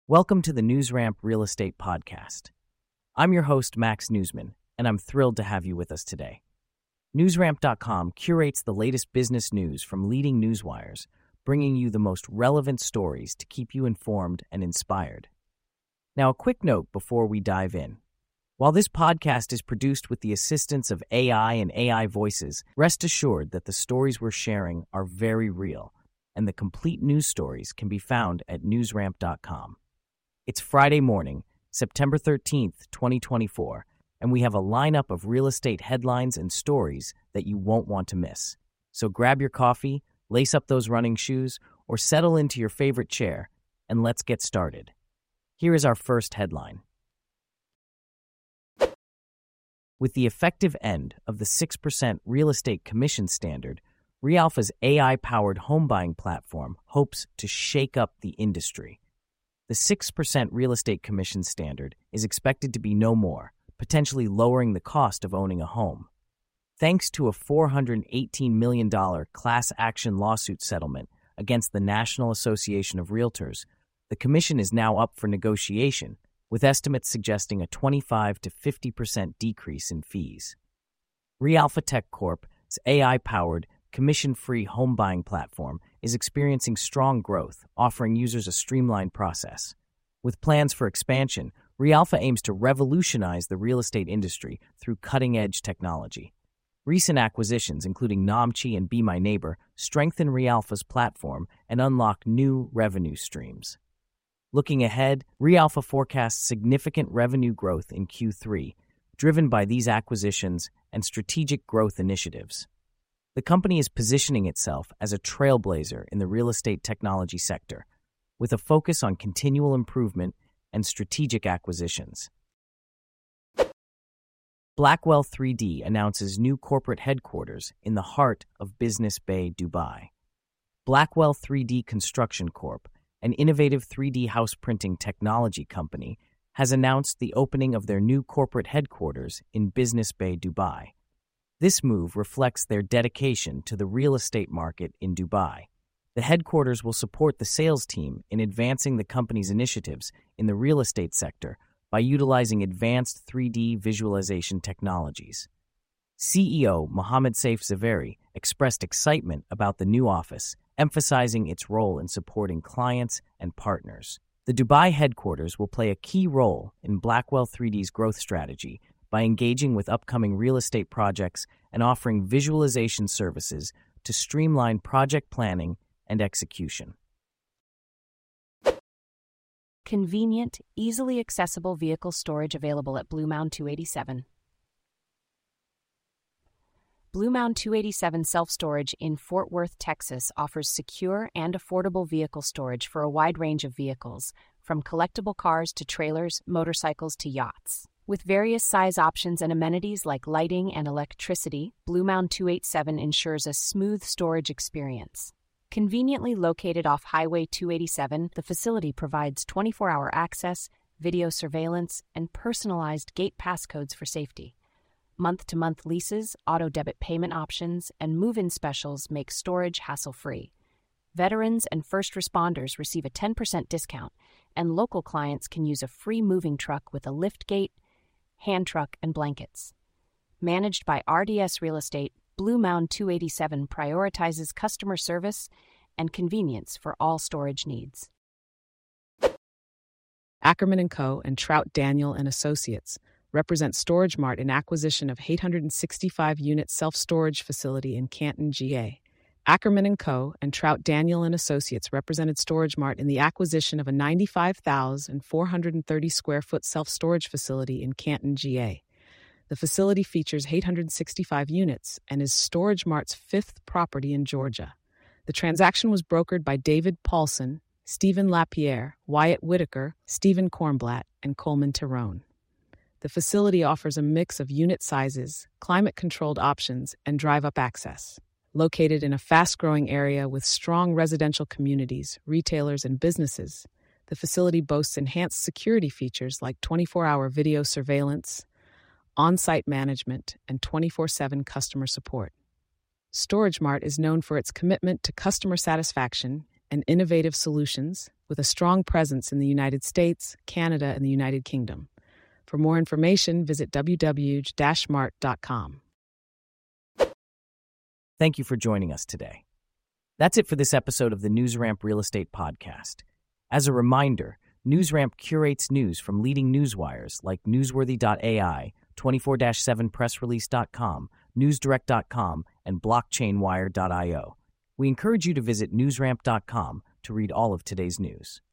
Welcome to the NewsRamp Real Estate Podcast. I'm your host, Max Newsman, and I'm thrilled to have you with us today. NewsRamp.com curates the latest business news from leading newswires, bringing you the most relevant stories to keep you informed and inspired. Now, a quick note before we dive in. While this podcast is produced with the assistance of AI and AI voices, rest assured that the stories we're sharing are very real, and the complete news stories can be found at newsramp.com. It's Friday morning, September 13th, 2024, and we have a lineup of real estate headlines and stories that you won't want to miss. So grab your coffee, lace up those running shoes, or settle into your favorite chair, and let's get started. Here is our first headline. With the effective end of the 6% real estate commission standard, Realpha's AI-powered home buying platform hopes to shake up the industry. The 6% real estate commission standard is expected to be no more, potentially lowering the cost of owning a home. Thanks to a $418 million class action lawsuit settlement against the National Association of Realtors, the commission is now up for negotiation, with estimates suggesting a 25 to 50% decrease in fees. Realpha Tech Corp's AI-powered, commission-free home buying platform is experiencing strong growth, offering users a streamlined process. With plans for expansion, Realpha aims to revolutionize the real estate industry through cutting-edge technology. Recent acquisitions, including Nomchi and Be My Neighbor, strengthen Realpha's platform and unlock new revenue streams. Looking ahead, Realpha forecasts significant revenue growth in Q3, driven by these acquisitions and strategic growth initiatives. The company is positioning itself as a trailblazer in the real estate technology sector, with a focus on continual improvement and strategic acquisitions. Blackwell 3D announces new corporate headquarters in the heart of Business Bay, Dubai. Blackwell 3D Construction Corp., an innovative 3D house printing technology company, has announced the opening of their new corporate headquarters in Business Bay, Dubai. This move reflects their dedication to the real estate market in Dubai. The headquarters will support the sales team in advancing the company's initiatives in the real estate sector by utilizing advanced 3D visualization technologies. CEO Mohammed Saif Zaveri expressed excitement about the new office, emphasizing its role in supporting clients and partners. The Dubai headquarters will play a key role in Blackwell 3D's growth strategy by engaging with upcoming real estate projects and offering visualization services to streamline project planning and execution. Convenient, easily accessible vehicle storage available at Blue Mound 287. Blue Mound 287 Self-Storage in Fort Worth, Texas offers secure and affordable vehicle storage for a wide range of vehicles, from collectible cars to trailers, motorcycles to yachts. With various size options and amenities like lighting and electricity, Blue Mound 287 ensures a smooth storage experience. Conveniently located off Highway 287, the facility provides 24-hour access, video surveillance, and personalized gate passcodes for safety. Month-to-month leases, auto-debit payment options, and move-in specials make storage hassle-free. Veterans and first responders receive a 10% discount, and local clients can use a free moving truck with a lift gate, hand truck, and blankets. Managed by RDS Real Estate, Blue Mound 287 prioritizes customer service and convenience for all storage needs. Ackerman & Co. and Trout Daniel & Associates represent StorageMart in acquisition of 865-unit self-storage facility in Canton, GA. Ackerman & Co. and Trout Daniel & Associates represented StorageMart in the acquisition of a 95,430 square foot self-storage facility in Canton, GA. The facility features 865 units and is StorageMart's fifth property in Georgia. The transaction was brokered by David Paulson, Stephen Lapierre, Wyatt Whitaker, Stephen Kornblatt, and Coleman Tyrone. The facility offers a mix of unit sizes, climate-controlled options, and drive-up access. Located in a fast-growing area with strong residential communities, retailers, and businesses, the facility boasts enhanced security features like 24-hour video surveillance, on-site management, and 24/7 customer support. StorageMart is known for its commitment to customer satisfaction and innovative solutions with a strong presence in the United States, Canada, and the United Kingdom. For more information, visit www.mart.com. Thank you for joining us today. That's it for this episode of the NewsRamp Real Estate Podcast. As a reminder, NewsRamp curates news from leading newswires like Newsworthy.ai, 24/7pressrelease.com, NewsDirect.com, and BlockchainWire.io. We encourage you to visit newsramp.com to read all of today's news.